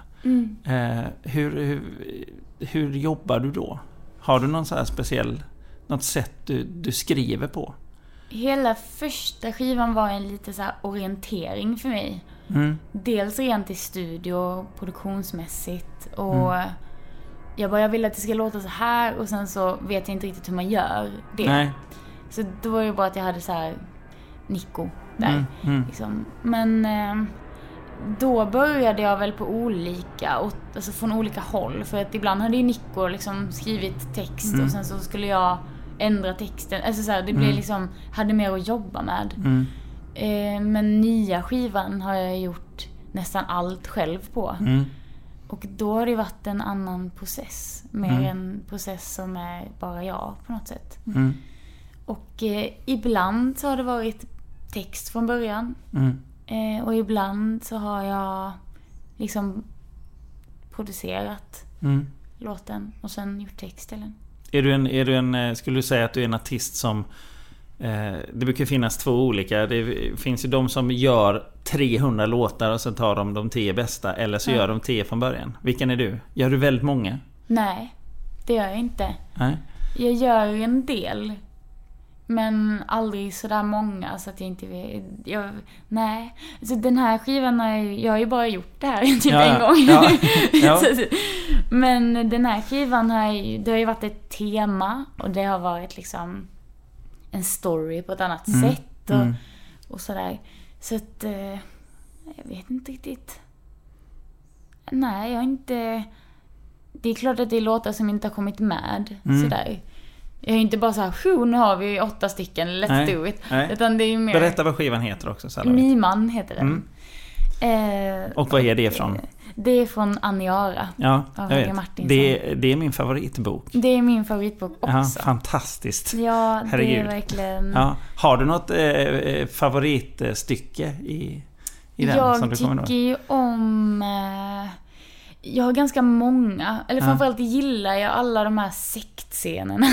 hur jobbar du då? Har du någon så här speciell, något sätt du skriver på? Hela första skivan var en lite så här orientering för mig. Dels rent i studio, produktionsmässigt, och jag vill att det ska låta så här, och sen så vet jag inte riktigt hur man gör det. Nej. Så då var det bara att jag hade så här Nico där. Liksom. Men då började jag väl på olika, alltså från olika håll. För att ibland hade ju Nico liksom skrivit text och sen så skulle jag ändra texten. Alltså så här, det blev liksom, hade mer att jobba med. Men nya skivan har jag gjort nästan allt själv på. Och då har det varit en annan process. Mer en process som är bara jag på något sätt. Och ibland så har det varit text från början. Och ibland så har jag liksom producerat låten och sen gjort text till den. Är du en, skulle du säga att du är en artist som det brukar finnas två olika. Det finns ju de som gör 300 låtar och sen tar de 10 bästa, eller så gör de 10 från början. Vilken är du? Gör du väldigt många? Nej, det gör jag inte. Nej. Jag gör en del, men aldrig så där många så att jag inte vet. Nej, alltså den här skivan jag har ju bara gjort det här typ en gång. Ja. Men den här skivan det har ju varit ett tema, och det har varit liksom en story på ett annat sätt och sådär. Så att jag vet inte riktigt. Nej, jag har inte det är klart att det är låtar som inte har kommit med sådär. Jag är inte bara så här, nu har vi 8 stycken, let's do it. Utan det är mer... Berätta vad skivan heter också. Så Miman heter den. Och vad är det från? Det är från Aniara. Ja, av jag vet. Martinsson. Det är min favoritbok. Det är min favoritbok också. Ja, fantastiskt. Ja, herregud. Det är verkligen... Ja. Har du något favoritstycke i den som du kommer ihåg? Jag tycker ju om... Jag har ganska många. Eller framförallt gillar jag alla de här sektscenerna.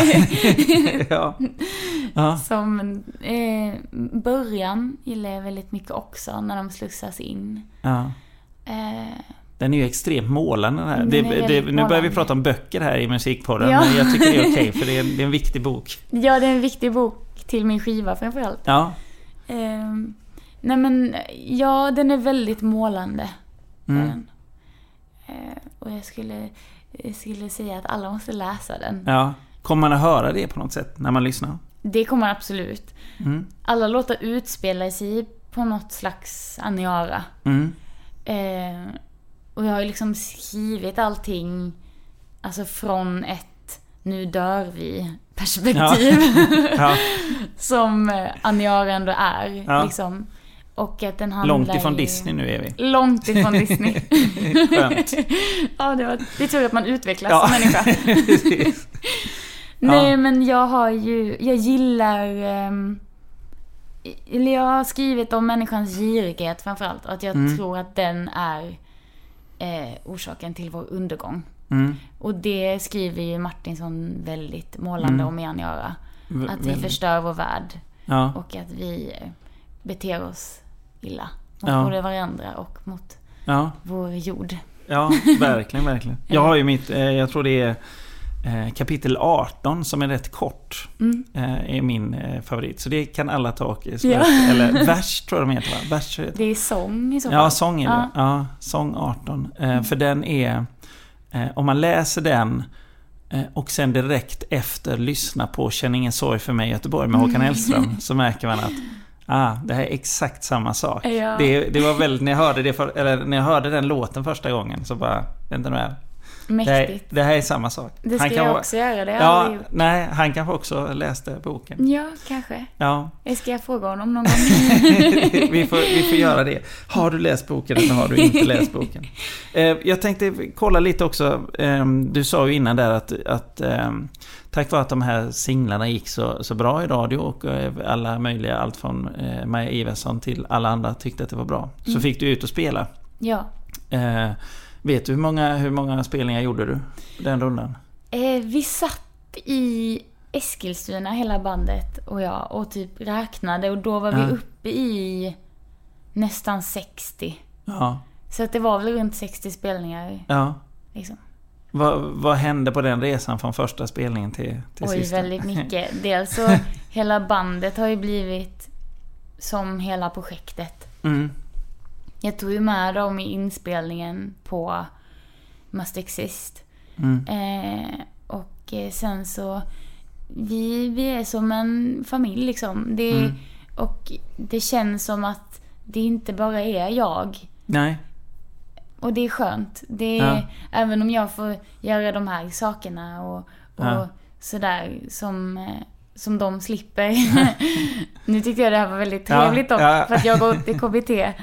Ja. Som början gillar jag väldigt mycket också. När de slussas in. Ja. Den är ju extremt målande här. Nu börjar vi prata om böcker här i musikpodden. Men jag tycker det är okej, för det är en viktig bok. Ja, det är en viktig bok till min skiva framförallt. Ja. Nej men, ja, den är väldigt målande. Och jag skulle säga att alla måste läsa den. Ja. Kommer man att höra det på något sätt när man lyssnar? Det kommer man absolut. Alla låtar utspelar sig på något slags Aniara. Och jag har ju liksom skrivit allting alltså från ett nu dör vi perspektiv. Som Aniara ändå är liksom. Och att den handlar långt ifrån Disney nu är vi. Långt ifrån Disney. Skönt. Ja, det tror jag att man utvecklas som människa. Nej, men jag gillar jag har skrivit om människans girighet framförallt. Att jag tror att den är orsaken till vår undergång. Och det skriver ju Martinsson väldigt målande om i Aniara. Att vi förstör vår värld. Och att vi beter oss illa mot både varandra och mot vår jord. Ja, verkligen. Jag har ju jag tror det är kapitel 18 som är rätt kort. Är min favorit. Så det kan alla ta och eller vers tror jag de heter, va? Vers heter. Det är sång i så fall. Ja, sång är det. Ja, sång 18. För den är om man läser den och sen direkt efter lyssna på Känn ingen sorg för mig Göteborg med Håkan Hellström, så märker man att det här är exakt samma sak. Ja. Det var väldigt, när jag hörde den låten första gången så bara, vänta nu här. Mäktigt. Det här är samma sak. Det ska jag också göra det. Han kanske också läste boken. Ja, kanske. Ja. Ska jag fråga honom någon gång? vi får göra det. Har du läst boken eller har du inte läst boken? Jag tänkte kolla lite också. Du sa ju innan där att tack vare att de här singlarna gick så bra i radio och alla möjliga, allt från Maja Iversson till alla andra tyckte att det var bra. Så fick du ut och spela. Ja. Vet du hur många spelningar gjorde du den rundan? Vi satt i Eskilstuna hela bandet och jag och typ räknade och då var vi uppe i nästan 60. Ja. Så att det var väl runt 60 spelningar. Ja. Liksom. Vad hände på den resan från första spelningen till sista? Väldigt mycket. Dels så hela bandet har ju blivit som hela projektet. Jag tog ju med dem i inspelningen på Must Exist. Och sen så vi är som en familj liksom. Och det känns som att det inte bara är jag. Nej. Och det är skönt. Även om jag får göra de här sakerna och sådär som de slipper. Nu tyckte jag det här var väldigt trevligt för att jag går till KBT.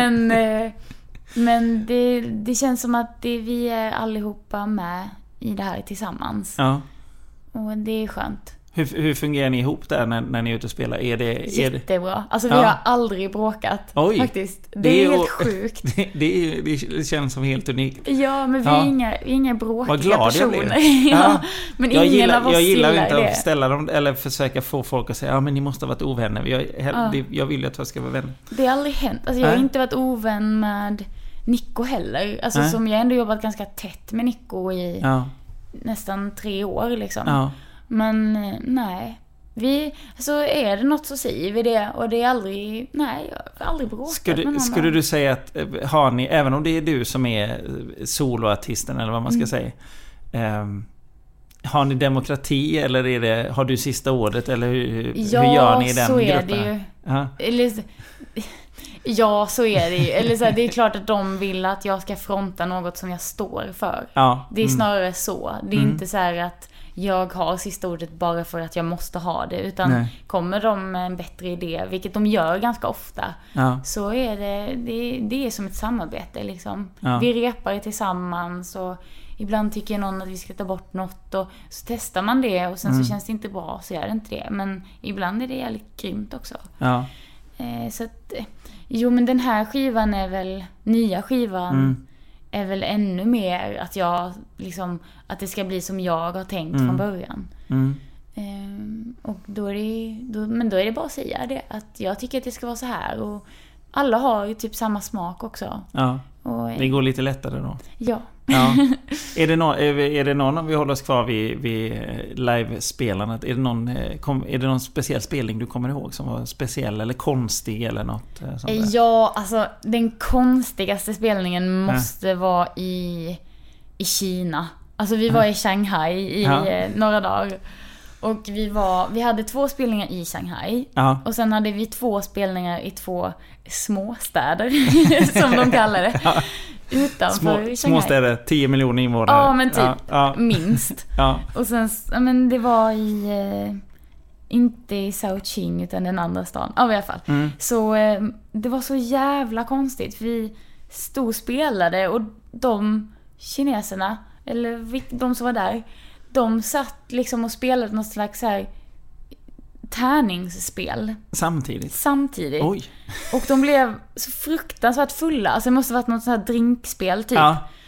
Men det känns som att vi är allihopa med i det här tillsammans. Ja. Och det är skönt. Hur fungerar ni ihop där när ni är ute och spelar? Jättebra. Alltså vi har aldrig bråkat. Oj. Faktiskt. Det är helt sjukt. Det känns som helt unikt. Ja, men vi är inga bråkiga personer. Ja. Men ingen av oss jag gillar inte att det. Ställa dem eller försöka få folk att säga men ni måste ha varit ovänner. Jag vill ju att jag ska vara vänner. Det har aldrig hänt. Alltså, jag har inte varit ovän med Nico heller. Alltså, som jag ändå jobbat ganska tätt med Nico i nästan 3 år liksom. Ja. Men nej, så är det något så säger vi det. Och det är aldrig, jag har aldrig bråkat med någon. Skulle du säga att har ni, även om det är du som är soloartisten eller vad man ska säga, har ni demokrati eller har du sista ordet eller hur gör ni i den gruppen? Ja, så är det ju. Ja, så är det ju. Eller så här, det är klart att de vill att jag ska fronta något som jag står för. Ja. Det är snarare så. Det är inte så här att jag har sista ordet bara för att jag måste ha det. Utan kommer de med en bättre idé, vilket de gör ganska ofta, så är det är som ett samarbete liksom. Vi repar det tillsammans och ibland tycker någon att vi ska ta bort något och så testar man det och sen så känns det inte bra, så gör det inte det. Men ibland är det jävligt grymt också. Ja. Så att, men den här skivan är väl, nya skivan är väl ännu mer att jag liksom, att det ska bli som jag har tänkt från början. Och då är det bara att säga det, att jag tycker att det ska vara så här, och alla har ju typ samma smak också. Ja. Och, det går lite lättare då. Ja. Är det någon, om vi håller oss kvar vid live-spelandet, är det någon speciell spelning du kommer ihåg som var speciell eller konstig eller något sånt där? Ja, alltså den konstigaste spelningen måste vara i Kina. Alltså vi var i Shanghai i några dagar. Och vi hade 2 spelningar i Shanghai. Och sen hade vi 2 spelningar i 2 småstäder som de kallar det. Utanför småstäder, 10 miljoner invånare. Ja, men typ minst. Och sen, men det var inte i Shaoqing utan den andra stan. Ja, i alla fall. Så det var så jävla konstigt. Vi stod och spelade och de kineserna, eller de som var där, de satt liksom och spelade något slags så här tärningsspel. Samtidigt. Oj. Och de blev så fruktansvärt fulla. Alltså det måste ha varit något så här drinkspel typ.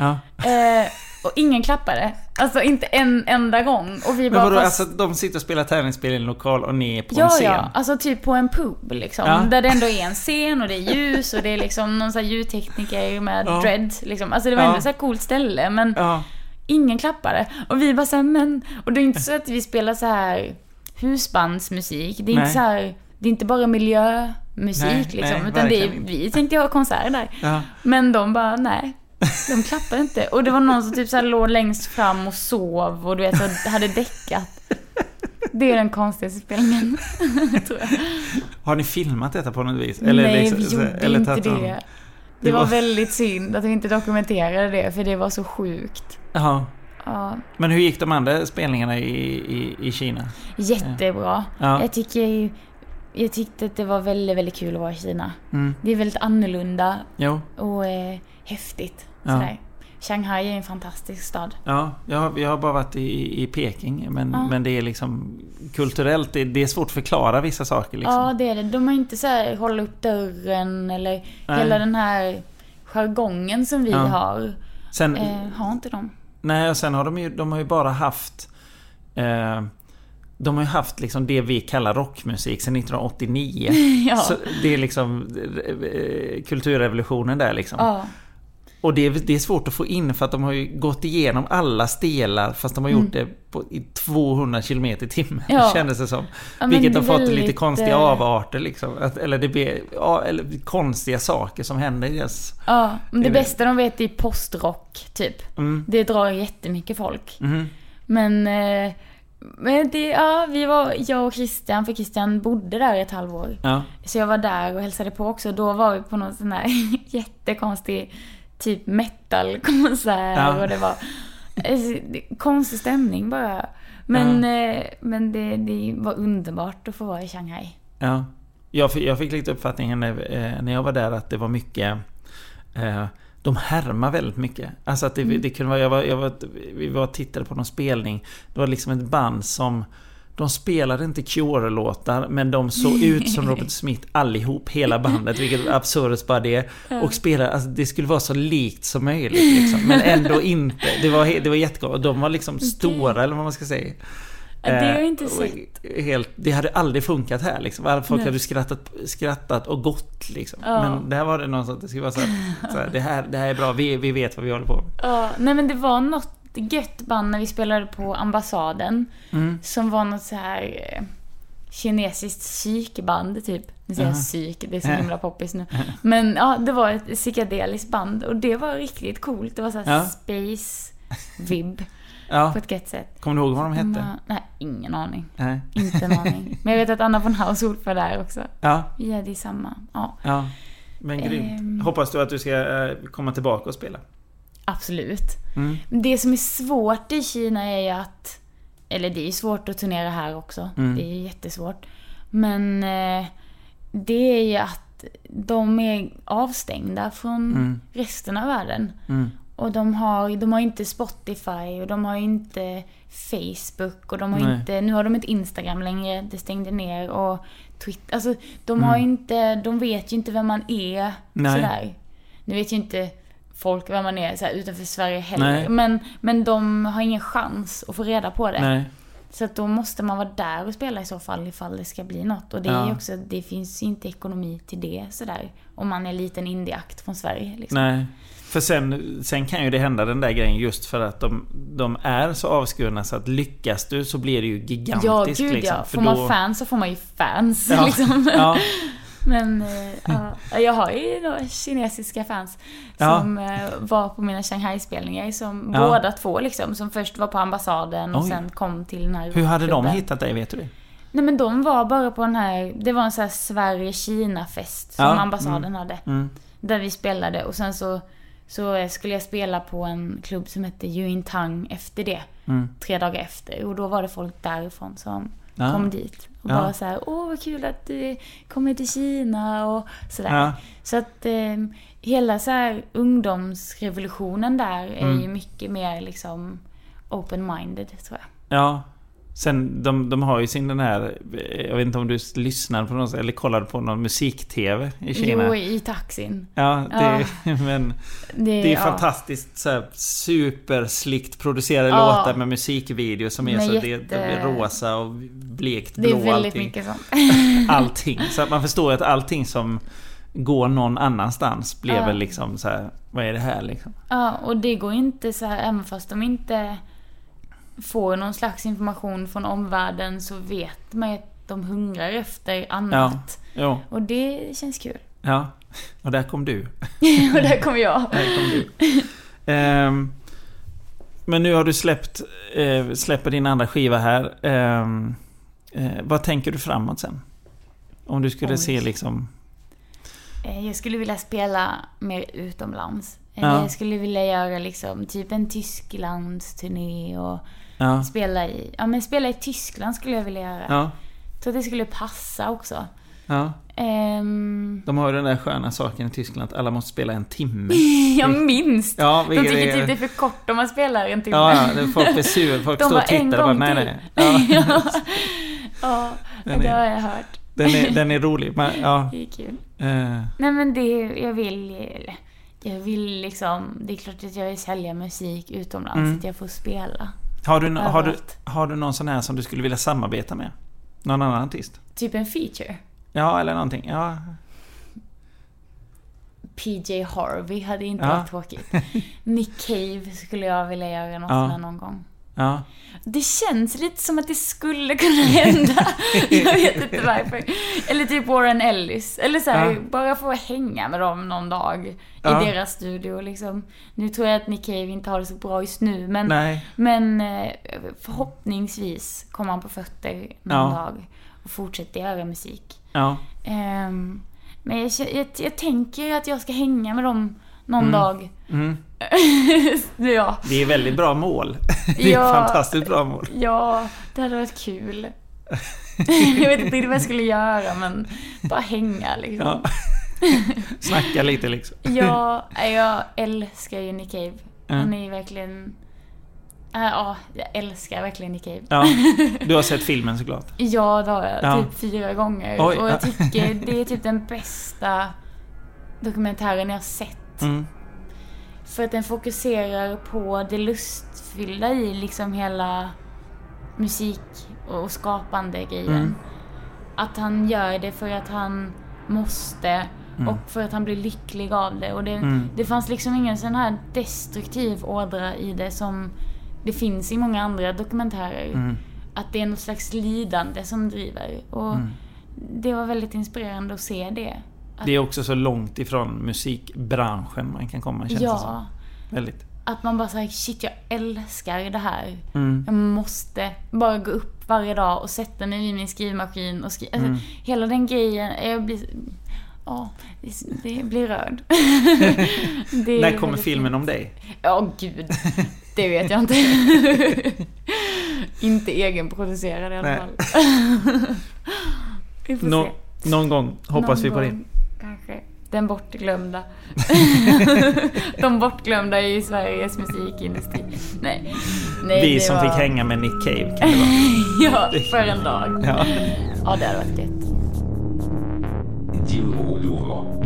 Och ingen klappade. Alltså inte en enda gång. Och vi bara alltså de sitter och spelar tärningsspel i en lokal och ni är på en scen? Ja, alltså typ på en pub liksom. Där det ändå är en scen och det är ljus och det är liksom någon så här ljudtekniker med dread liksom. Alltså det var ändå så här coolt ställe, men ingen klappade. Och vi bara så här, och det är inte så att vi spelar så här husbandsmusik. Det är inte så här, det är inte bara miljömusik liksom, utan det är, vi tänkte ha konserter där. Men de bara de klappade inte. Och det var någon som typ så här låg längst fram och sov och du vet så hade däckat. Det är den konstigaste spelningen, tror jag. Har ni filmat detta på något vis? Eller nej, vi gjorde inte det. Det var väldigt synd att vi inte dokumenterade det, för det var så sjukt. Ja. Men hur gick de andra spelningarna i Kina? Jättebra. Jag tyckte att det var väldigt, väldigt kul att vara i Kina. Det är väldigt annorlunda och häftigt. Sådär. Shanghai är en fantastisk stad. Ja, jag har bara varit i Peking, men det är liksom kulturellt, det är svårt att förklara vissa saker liksom. Ja, det är det. De har inte så här hålla upp dörren eller hela den här jargongen som vi har. Sen har inte de. Nej, och sen har de har ju bara haft de har ju haft liksom det vi kallar rockmusik sedan 1989. Så det är liksom kulturrevolutionen där liksom. Och det är svårt att få in, för att de har ju gått igenom alla stelar, fast de har gjort det i 200 km i timmen, kändes det som. Vilket har fått lite konstiga avarter liksom. Eller konstiga saker som händer i deras... Ja, men det bästa de vet är postrock typ. Det drar jättemycket folk. Men vi var, jag och Christian, för Christian bodde där ett halvår. Så jag var där och hälsade på också. Då var vi på någon sån här jättekonstig typ metal-konsert och det var konstig stämning bara. Men det var underbart att få vara i Shanghai. Ja. Jag fick lite uppfattningen när jag var där att det var mycket de härmar väldigt mycket. Alltså att det kunde vara vi var och tittade på någon spelning. Det var liksom ett band som de spelade inte Cure-låtar, men de såg ut som Robert Smith allihop, hela bandet, vilket är absurt bara det. Och spelade, alltså det skulle vara så likt som möjligt liksom, men ändå inte. Det var jättegott. Och de var liksom stora, eller vad man ska säga. Det har jag inte sett. Det hade aldrig funkat här liksom. Folk hade skrattat och gått liksom. Men där var det någon att det skulle vara så här, det här är bra, vi vet vad vi håller på. Nej, men det var något gött band när vi spelade på ambassaden som var något så här kinesiskt psykband typ. Nu säger jag psyk, det är så himla poppis nu. Men det var ett psykedeliskt band och det var riktigt coolt. Det var så här space vibb på ett gött sätt. Kommer du ihåg vad de hette? Nej, ingen aning. Inte en aning. Men jag vet att Anna von Haus var där också. Ja, det är samma. Men grymt. Hoppas du att du ska komma tillbaka och spela? Absolut. Det som är svårt i Kina är ju att, eller det är svårt att turnera här också. Det är jättesvårt. Men det är ju att de är avstängda från resten av världen. Och de har inte Spotify och de har inte Facebook och de har inte, nu har de inte Instagram längre, det stängde ner, och Twitter, alltså de har inte, de vet ju inte vem man är. Sådär. Nu vet ju inte folk vem man är så här, utanför Sverige heller, men de har ingen chans att få reda på det. Nej. Så att då måste man vara där och spela i så fall, ifall det ska bli något. Och det är också, det finns inte ekonomi till det sådär, om man är liten indieakt från Sverige liksom. Nej. För sen kan ju det hända den där grejen, just för att de är så avskurna, så att lyckas du så blir det ju gigantiskt. Ja, gud liksom. ja. Får man fans så får man ju fans liksom. Ja. Men jag har ju några kinesiska fans som var på mina Shanghai-spelningar, som båda två liksom, som först var på ambassaden och sen kom till den här. Hur hade de hittat dig, vet du det? Nej, men de var bara på den här, det var en sån här Sverige-Kina-fest som ambassaden hade. Där vi spelade, och sen så skulle jag spela på en klubb som hette Yuintang efter det. 3 dagar efter, och då var det folk därifrån som kom dit och bara så här: åh vad kul att du kommer till Kina och sådär. Så att hela så här ungdomsrevolutionen där är ju mycket mer liksom open-minded, tror jag. Ja. Sen de har ju sin den här, jag vet inte om du lyssnar på någon eller kollade på någon musik-tv i Kina. Jo, i taxin. Men det är fantastiskt så här, superslikt producerade låtar med musikvideo som är så det är rosa och blekt blå, det är väldigt mycket sånt. Allting, så att man förstår att allting som går någon annanstans blev väl liksom så här, vad är det här liksom? Ja, och det går inte så här, även fast de inte får någon slags information från omvärlden, så vet man att de hungrar efter annat. Ja. Och det känns kul. Ja, och där kom du. Och där kom jag. Där kom du. Men nu har du släpper din andra skiva här. Vad tänker du framåt sen? Om du skulle se liksom... Jag skulle vilja spela mer utomlands. Jag skulle vilja göra liksom typ en Tysklandsturné och spela i Tyskland skulle jag vilja göra. Så det skulle passa också. De har ju den där sköna saken i Tyskland att alla måste spela 1 timme. Jag minns. De tycker typ det är för kort om man spelar 1 timme. Folk är sur, folk står och tittar och bara, nej. Det har jag hört. Den är rolig. Men, det är kul. Nej, men jag vill liksom, det är klart att jag vill sälja musik utomlands, att jag får spela. Har du någon sån här som du skulle vilja samarbeta med? Någon annan artist? Typ en feature? Ja, eller någonting. Ja. PJ Harvey hade inte varit tråkigt. Nick Cave skulle jag vilja göra något någon gång. Ja. Det känns lite som att det skulle kunna hända. Jag vet inte varför. Eller typ Warren Ellis. Eller så här, bara få hänga med dem någon dag i deras studio liksom. Nu tror jag att Nick Cave inte har det så bra just nu, men förhoppningsvis kommer han på fötter någon dag och fortsätter göra musik. Men jag tänker att jag ska hänga med dem någon dag. Det är väldigt bra mål. Det är fantastiskt bra mål. Ja, det hade varit kul. Jag vet inte vad jag skulle göra, men bara hänga liksom. Snacka lite liksom. Ja, jag älskar ju Nick Cave. Han är verkligen... jag älskar verkligen Nick Cave. Du har sett filmen såklart. Ja, det har jag. Typ 4 gånger. Oj. Och jag tycker det är typ den bästa dokumentären jag har sett. För att den fokuserar på det lustfyllda i liksom hela musik och skapande grejen. Att han gör det för att han måste och för att han blir lycklig av det. Och det fanns liksom ingen sån här destruktiv ådra i det som det finns i många andra dokumentärer. Att det är något slags lidande som driver. Och det var väldigt inspirerande att se det. Det är också så långt ifrån musikbranschen man kan komma, känns det som. Väldigt. Att man bara säger, shit, jag älskar det här. Jag måste bara gå upp varje dag och sätta mig vid min skrivmaskin och skriva. Alltså, hela den grejen, Ja, det blir rörd. När kommer filmen om dig? Ja, gud. Det vet jag inte. Inte egenproducerad i alla fall. Vi får se. Någon gång hoppas vi på det. Kanske. Den bortglömda. De bortglömda i Sveriges musikindustri. Nej, vi som fick hänga med Nick Cave, kan det vara? Ja, för en dag. Ja, det hade varit gött. Діло Львова.